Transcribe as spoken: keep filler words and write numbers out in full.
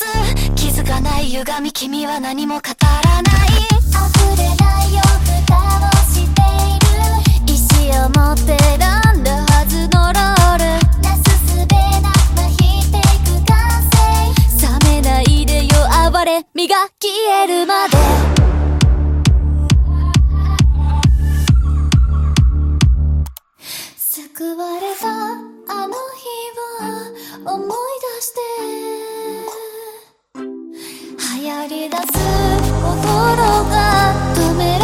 す気づかない歪み君は何も語らない溢れないよ蓋をしている意志を持って選んだはずのロールなすすべなまひていく感性冷めないでよ暴れ身が消えるまで救われたあの日を思い出して流行り出す心が止め